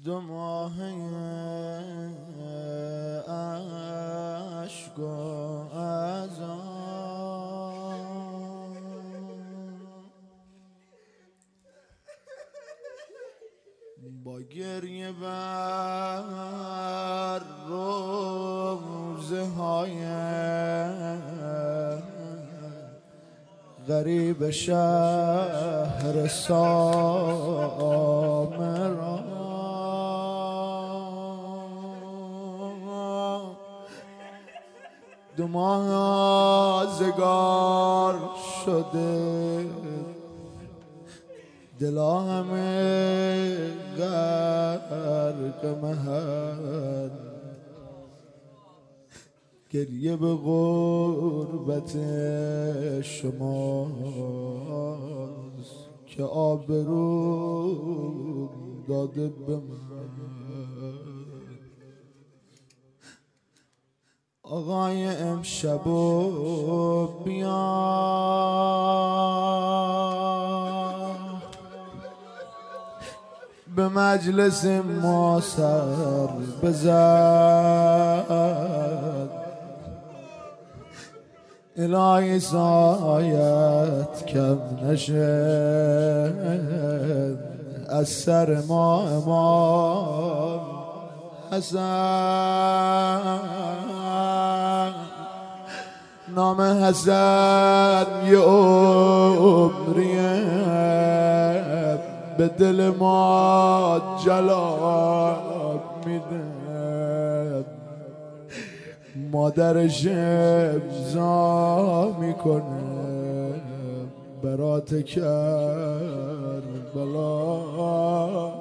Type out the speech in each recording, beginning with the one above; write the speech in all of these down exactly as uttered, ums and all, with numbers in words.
دو ماهه عشق و عذاب با گریه بر روزه های غریب شهر سامرا دو ماه آزگار شده دلا همه غرق محن گریه به غربت شماست که آبرو داده به من آقای امشب و بیا به مجلس ما سر بزن الهی سایت کم نشه از سر ما امام حسن نام حسن یه عمریه به دل ما جلال میده مادرش امضا میکنه برات کربلا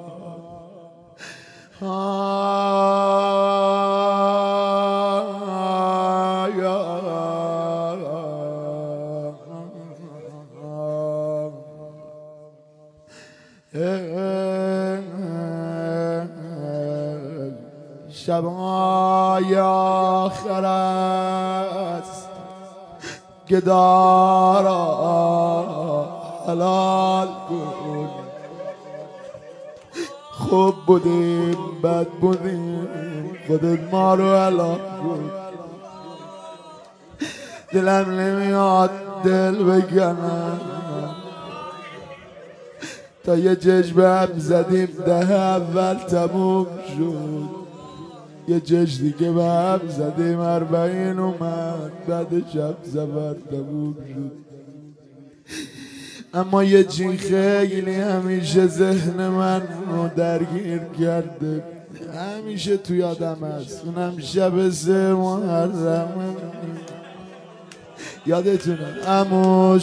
شبهای آخر است گدارا حلال کن خوب بودیم بد بودیم خودت ما رو حلال کن دلم نمیاد دل بگنم تا یه جشن هم زدیم ده اول تموم شد یه جشن دیگه به هم زدیم اربعین اومد بعد شب زفر تموم شد اما یه چی خیلی همیشه ذهن من رو درگیر کرده همیشه تو یادم هست اونم شب سه محرم یادتونه عمو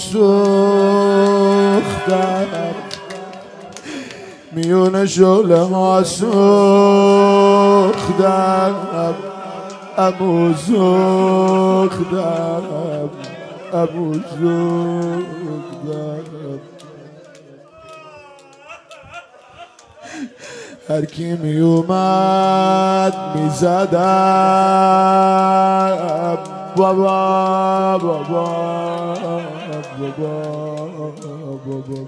سوختم میون شعله ها سوختم عمو سوختم عمو سوختم هر کی می اومد می زدم بابا بابا بابا بابا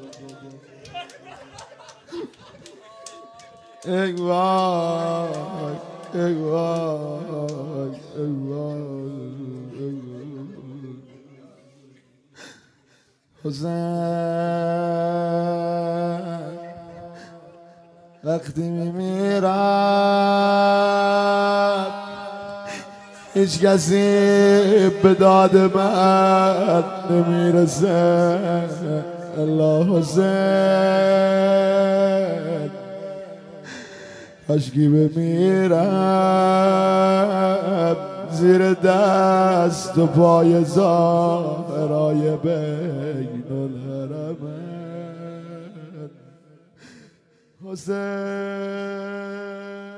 ای وای ای وای ای وای حسین وقتی میمیرم هیچ کسی به داد من نمیرسه الا حسین کاشکی بمیرم زیر دست و پای زهرای بین الحرمین حسین